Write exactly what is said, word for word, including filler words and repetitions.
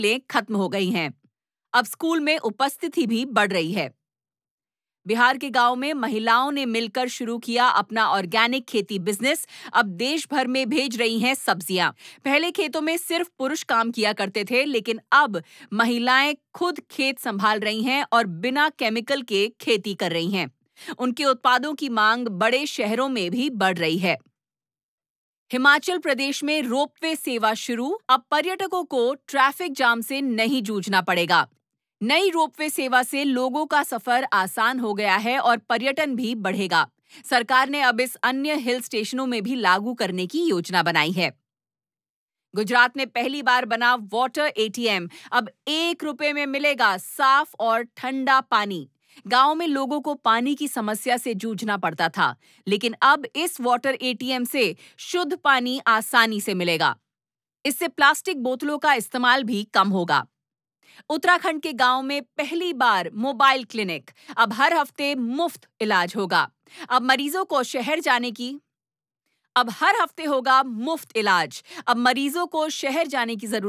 खत्म हो गई हैं। अब स्कूल में उपस्थिति भी बढ़ रही है। बिहार के गांव में महिलाओं ने मिलकर शुरू किया अपना ऑर्गेनिक खेती बिजनेस। अब देश भर में भेज रही हैं सब्जियां। पहले खेतों में सिर्फ पुरुष काम किया करते थे, लेकिन अब महिलाएं खुद खेत संभाल रही हैं और बिना केमिकल के खेती कर रही हैं। उनके उत्पादों की मांग बड़े शहरों में भी बढ़ रही है। हिमाचल प्रदेश में रोपवे सेवा शुरू। अब पर्यटकों को ट्रैफिक जाम से नहीं जूझना पड़ेगा। नई रोपवे सेवा से लोगों का सफर आसान हो गया है और पर्यटन भी बढ़ेगा। सरकार ने अब इस अन्य हिल स्टेशनों में भी लागू करने की योजना बनाई है। गुजरात में पहली बार बना वाटर एटीएम। अब एक रुपए में मिलेगा साफ और ठंडा पानी। गांव में लोगों को पानी की समस्या से जूझना पड़ता था, लेकिन अब इस वाटर एटीएम से शुद्ध पानी आसानी से मिलेगा। इससे प्लास्टिक बोतलों का इस्तेमाल भी कम होगा। उत्तराखंड के गांव में पहली बार मोबाइल क्लिनिक। अब हर हफ्ते मुफ्त इलाज होगा। अब मरीजों को शहर जाने की अब हर हफ्ते होगा मुफ्त इलाज। अब मरीजों को शहर जाने की जरूरत